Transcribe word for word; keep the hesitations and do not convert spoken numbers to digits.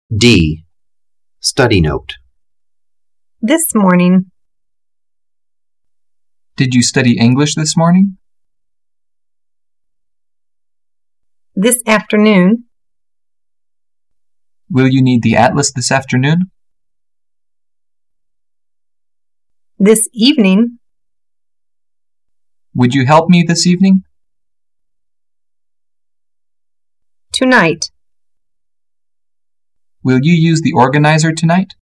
D. Study note. This morning. Did you study English this morning? This afternoon. Will you need the atlas this afternoon? This evening. Would you help me this evening? Tonight. Will you use the organizer tonight?